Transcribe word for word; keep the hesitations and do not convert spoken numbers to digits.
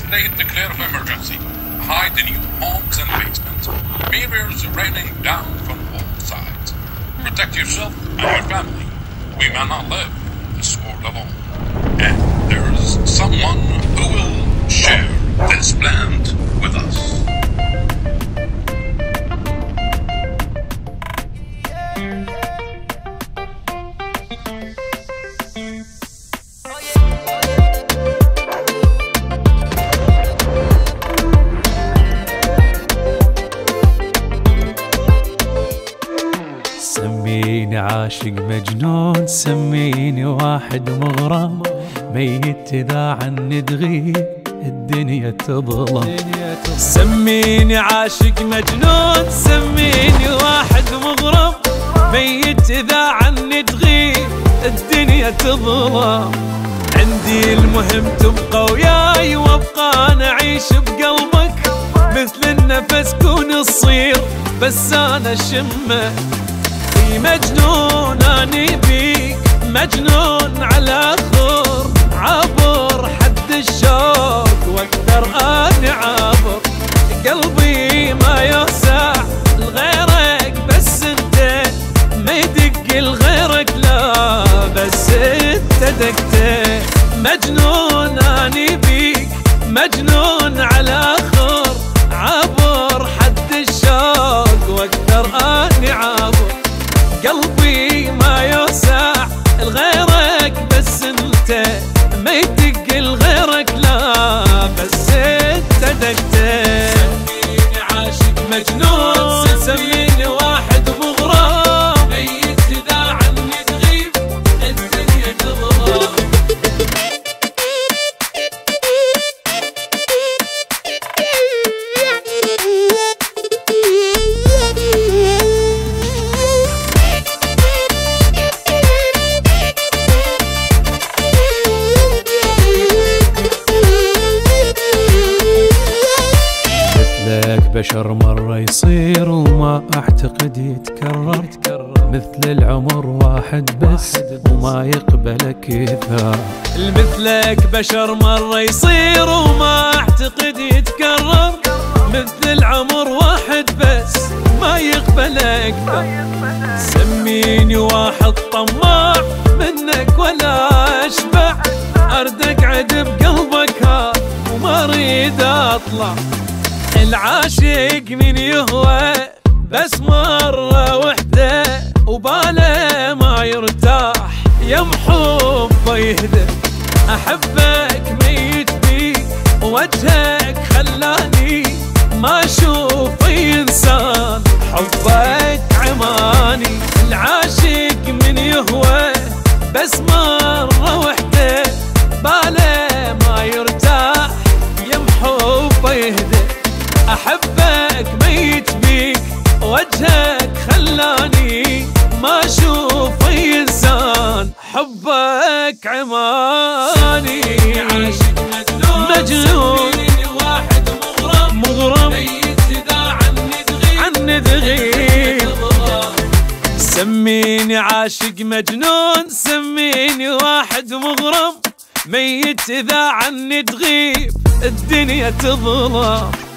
state declare of emergency. Hide in your homes and basements. Barriers raining down from all sides. Protect yourself and your family. We may not live in this world alone. And there is someone who will share this land with us. سميني عاشق مجنون، سميني واحد مغرم، ميت إذا عني تغيب الدنيا تظلم. سميني عاشق مجنون، سميني واحد مغرم، ميت إذا عني تغيب الدنيا تظلم. عندي المهم تبقى وياي وابقى أنا أعيش بقلبك، مثل النفس كون تصير بس أنا شمك. مجنون اني بيك، مجنون على خور، عبر حد الشوق واقدر اني عابر. قلبي ما يوسع لغيرك بس انت، ما يدق لغيرك لا بس انت دقت. مجنون اني بيك، مجنون على خور، عبر حد الشوق واقدر اني عابر. قلبي ما يوسع لغيرك بس انت، ما يدق لغيرك لا بس انت دقت. سميني عاشق مجنون، سميني واحد مغرم، ميت اذا عني تغيب الدنيا تظلم. بشر مرة يصير وما أعتقد يتكرر، مثل العمر واحد بس وما يقبل كثار. مثلك بشر مرة يصير وما أعتقد يتكرر، مثل العمر واحد بس ما يقبل أكثر. سميني واحد طماع منك ولا أشبع، أرد أقعد بقلبك ها وما أريد أطلع. العاشق من يهوى بس مرة وحدة، وباله ما يرتاح يم حبه يهدى. أحبك ميت بيك، وجهك خلاني ما أشوف إنسان، حبك عماني. العاشق من يهوى بس مرة وحدة، باله ما يرتاح يم حبه يهدى. أحبك ميت بيك، وجهك خلاني ما أشوف إنسان، حبك عماني. عاشق مجنون، مجنون واحد مغرم، مغرم ميت إذا عني تغيب، عني تغيب. سميني عاشق مجنون، سميني واحد مغرم، ميت إذا عني تغيب الدنيا تظلم.